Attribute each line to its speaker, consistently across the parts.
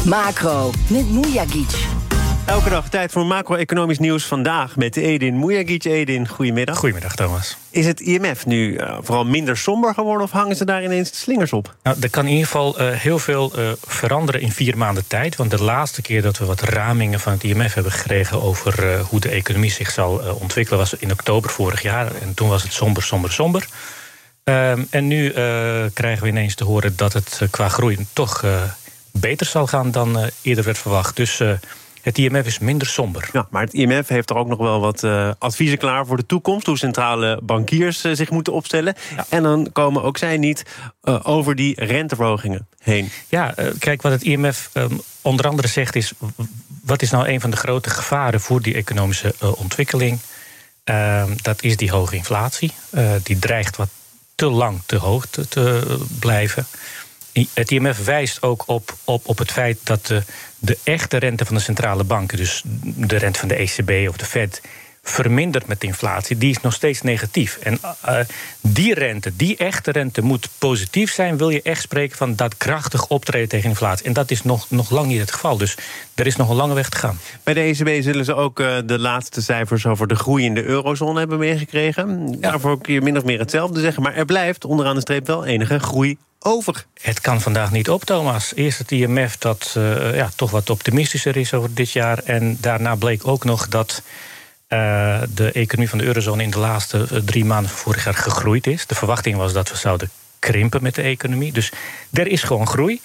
Speaker 1: Macro, met Mujagic.
Speaker 2: Elke dag tijd voor macro-economisch nieuws. Vandaag met Edin Mujagic. Edin, goedemiddag.
Speaker 3: Goedemiddag, Thomas.
Speaker 2: Is het IMF nu vooral minder somber geworden of hangen ze daar ineens de slingers op?
Speaker 3: Nou, er kan in ieder geval heel veel veranderen in 4 maanden tijd. Want de laatste keer dat we wat ramingen van het IMF hebben gekregen over hoe de economie zich zal ontwikkelen was in oktober vorig jaar. En toen was het somber. En nu krijgen we ineens te horen dat het qua groei toch beter zal gaan dan eerder werd verwacht. Dus het IMF is minder somber.
Speaker 2: Ja, maar het IMF heeft er ook nog wel wat adviezen klaar voor de toekomst. Hoe centrale bankiers zich moeten opstellen. Ja. En dan komen ook zij niet over die renteverhogingen heen.
Speaker 3: Ja, kijk, wat het IMF onder andere zegt is, wat is nou een van de grote gevaren voor die economische ontwikkeling? Dat is die hoge inflatie. Die dreigt wat te lang te hoog te blijven. Het IMF wijst ook op het feit dat de echte rente van de centrale banken, dus de rente van de ECB of de Fed, vermindert met de inflatie. Die is nog steeds negatief. En die echte rente moet positief zijn, wil je echt spreken van dat krachtig optreden tegen inflatie. En dat is nog lang niet het geval. Dus er is nog een lange weg te gaan.
Speaker 2: Bij de ECB zullen ze ook de laatste cijfers over de groei in de eurozone hebben meegekregen. Ja. Daarvoor kun je min of meer hetzelfde zeggen. Maar er blijft onderaan de streep wel enige groei over.
Speaker 3: Het kan vandaag niet op, Thomas. Eerst het IMF dat toch wat optimistischer is over dit jaar. En daarna bleek ook nog dat de economie van de eurozone in de laatste 3 maanden van vorig jaar gegroeid is. De verwachting was dat we zouden krimpen met de economie. Dus er is gewoon groei.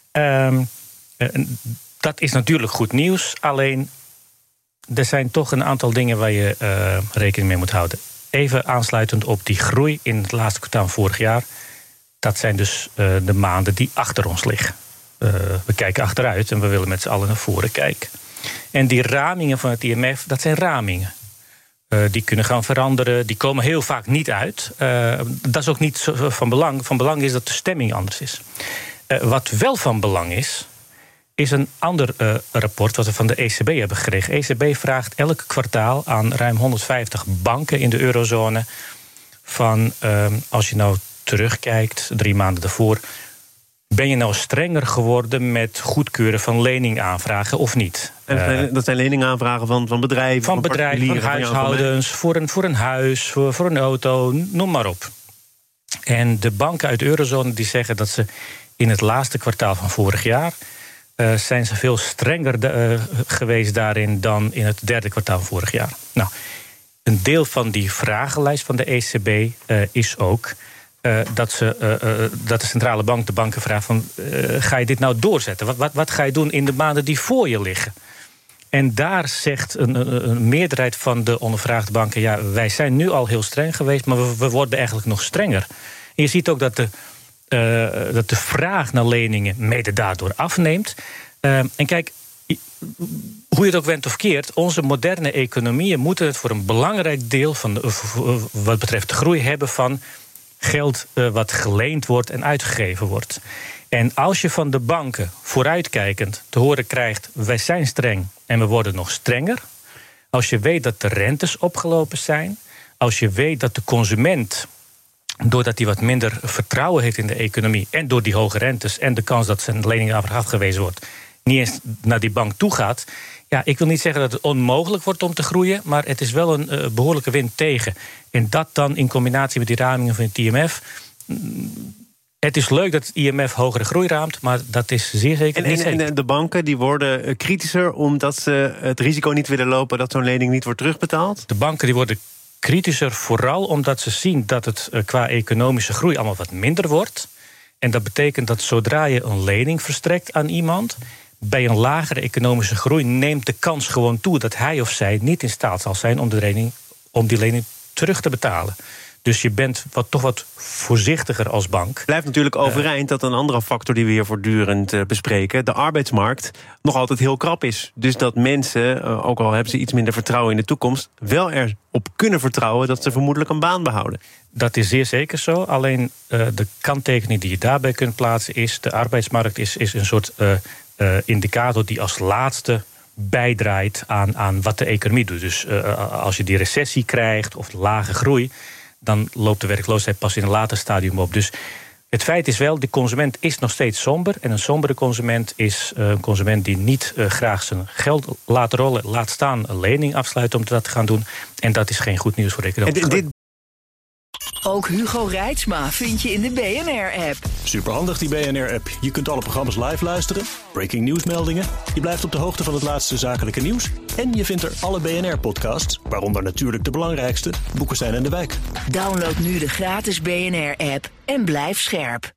Speaker 3: Dat is natuurlijk goed nieuws. Alleen, er zijn toch een aantal dingen waar je rekening mee moet houden. Even aansluitend op die groei in het laatste kwartaal vorig jaar. Dat zijn dus de maanden die achter ons liggen. We kijken achteruit en we willen met z'n allen naar voren kijken. En die ramingen van het IMF, dat zijn ramingen. Die kunnen gaan veranderen, die komen heel vaak niet uit. Dat is ook niet van belang. Van belang is dat de stemming anders is. Wat wel van belang is een ander rapport wat we van de ECB hebben gekregen. ECB vraagt elk kwartaal aan ruim 150 banken in de eurozone van als je nou terugkijkt, 3 maanden daarvoor, ben je nou strenger geworden met goedkeuren van leningaanvragen of niet?
Speaker 2: Dat zijn leningaanvragen van bedrijven?
Speaker 3: Van bedrijven, van huishoudens, voor een huis, voor een auto, noem maar op. En de banken uit de eurozone die zeggen dat ze in het laatste kwartaal van vorig jaar zijn ze veel strenger geweest daarin dan in het 3e kwartaal van vorig jaar. Nou, een deel van die vragenlijst van de ECB is ook dat de centrale bank de banken vraagt van ga je dit nou doorzetten? Wat ga je doen in de maanden die voor je liggen? En daar zegt een meerderheid van de ondervraagde banken, ja, wij zijn nu al heel streng geweest, maar we worden eigenlijk nog strenger. En je ziet ook dat de vraag naar leningen mede daardoor afneemt. En kijk, hoe je het ook went of keert, onze moderne economieën moeten het voor een belangrijk deel van wat betreft de groei hebben van geld wat geleend wordt en uitgegeven wordt. En als je van de banken vooruitkijkend te horen krijgt, wij zijn streng en we worden nog strenger. Als je weet dat de rentes opgelopen zijn, als je weet dat de consument, doordat hij wat minder vertrouwen heeft in de economie en door die hoge rentes en de kans dat zijn lening afgewezen wordt, niet eens naar die bank toe gaat. Ja, ik wil niet zeggen dat het onmogelijk wordt om te groeien, maar het is wel een behoorlijke wind tegen. En dat dan in combinatie met die ramingen van het IMF. Het is leuk dat het IMF hogere groei raamt, maar dat is zeer zeker niet zeker.
Speaker 2: En de banken die worden kritischer omdat ze het risico niet willen lopen dat zo'n lening niet wordt terugbetaald?
Speaker 3: De banken die worden kritischer vooral omdat ze zien dat het qua economische groei allemaal wat minder wordt. En dat betekent dat zodra je een lening verstrekt aan iemand, bij een lagere economische groei neemt de kans gewoon toe dat hij of zij niet in staat zal zijn om die lening terug te betalen. Dus je bent toch wat voorzichtiger als bank.
Speaker 2: Blijft natuurlijk overeind dat een andere factor die we hier voortdurend bespreken, de arbeidsmarkt, nog altijd heel krap is. Dus dat mensen, ook al hebben ze iets minder vertrouwen in de toekomst, wel erop kunnen vertrouwen dat ze vermoedelijk een baan behouden.
Speaker 3: Dat is zeer zeker zo. Alleen de kanttekening die je daarbij kunt plaatsen is, de arbeidsmarkt is een soort indicator die als laatste bijdraait aan wat de economie doet. Dus als je die recessie krijgt of lage groei, dan loopt de werkloosheid pas in een later stadium op. Dus Het feit is wel, de consument is nog steeds somber. En een sombere consument is een consument die niet graag zijn geld laat rollen, laat staan een lening afsluiten om dat te gaan doen. En dat is geen goed nieuws voor de economie.
Speaker 1: Ook Hugo Reitsma vind je in de BNR-app.
Speaker 4: Superhandig die BNR-app. Je kunt alle programma's live luisteren, breaking nieuwsmeldingen. Je blijft op de hoogte van het laatste zakelijke nieuws. En je vindt er alle BNR-podcasts, waaronder natuurlijk de belangrijkste, Boekenstein en de Wijk.
Speaker 1: Download nu de gratis BNR-app en blijf scherp.